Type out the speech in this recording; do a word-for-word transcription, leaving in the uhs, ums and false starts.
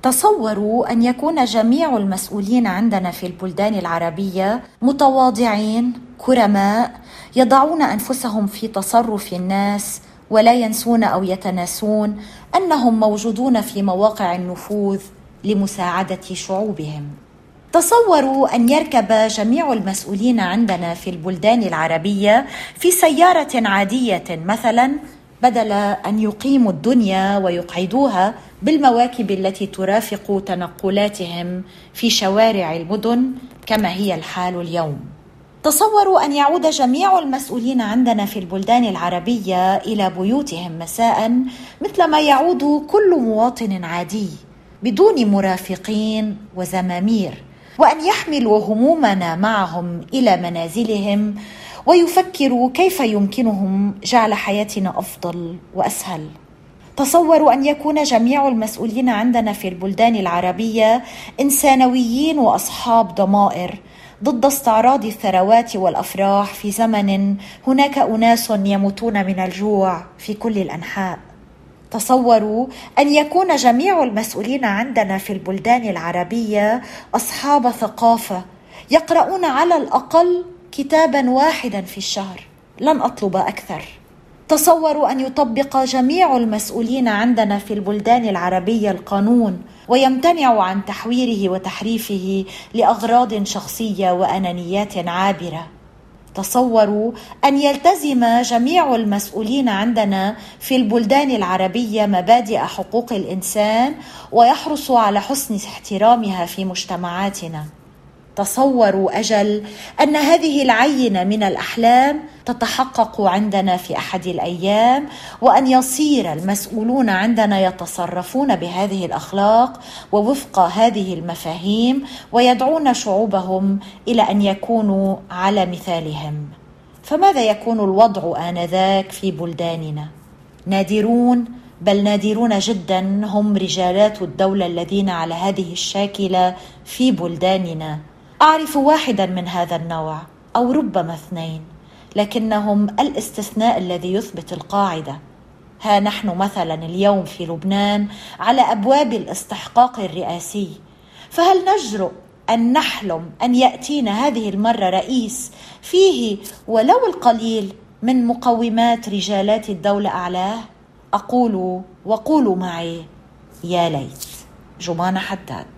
تصوروا أن يكون جميع المسؤولين عندنا في البلدان العربية متواضعين كرماء، يضعون أنفسهم في تصرف الناس ولا ينسون أو يتناسون أنهم موجودون في مواقع النفوذ لمساعدة شعوبهم. تصوروا أن يركب جميع المسؤولين عندنا في البلدان العربية في سيارة عادية مثلا، بدل أن يقيموا الدنيا ويقعدوها بالمواكب التي ترافق تنقلاتهم في شوارع المدن كما هي الحال اليوم. تصوروا أن يعود جميع المسؤولين عندنا في البلدان العربية إلى بيوتهم مساء مثلما يعود كل مواطن عادي بدون مرافقين وزمامير، وأن يحملوا همومنا معهم إلى منازلهم ويفكروا كيف يمكنهم جعل حياتنا أفضل وأسهل. تصوروا أن يكون جميع المسؤولين عندنا في البلدان العربية إنسانويين وأصحاب ضمائر ضد استعراض الثروات والأفراح في زمن هناك أناس يموتون من الجوع في كل الأنحاء. تصوروا أن يكون جميع المسؤولين عندنا في البلدان العربية أصحاب ثقافة يقرؤون على الأقل كتابا واحدا في الشهر، لن أطلب أكثر. تصوروا أن يطبق جميع المسؤولين عندنا في البلدان العربية القانون ويمتنعوا عن تحويره وتحريفه لأغراض شخصية وأنانيات عابرة. تصوروا أن يلتزم جميع المسؤولين عندنا في البلدان العربية مبادئ حقوق الإنسان ويحرصوا على حسن احترامها في مجتمعاتنا. تصوروا أجل أن هذه العينة من الأحلام تتحقق عندنا في أحد الأيام، وأن يصير المسؤولون عندنا يتصرفون بهذه الأخلاق ووفق هذه المفاهيم ويدعون شعوبهم إلى أن يكونوا على مثالهم. فماذا يكون الوضع آنذاك في بلداننا؟ نادرون، بل نادرون جدا هم رجالات الدولة الذين على هذه الشاكلة في بلداننا. أعرف واحدا من هذا النوع أو ربما اثنين، لكنهم الاستثناء الذي يثبت القاعدة. ها نحن مثلا اليوم في لبنان على أبواب الاستحقاق الرئاسي، فهل نجرؤ أن نحلم أن يأتينا هذه المرة رئيس فيه ولو القليل من مقومات رجالات الدولة أعلاه؟ أقول وقولوا معي: يا ليت. جمانة حداد.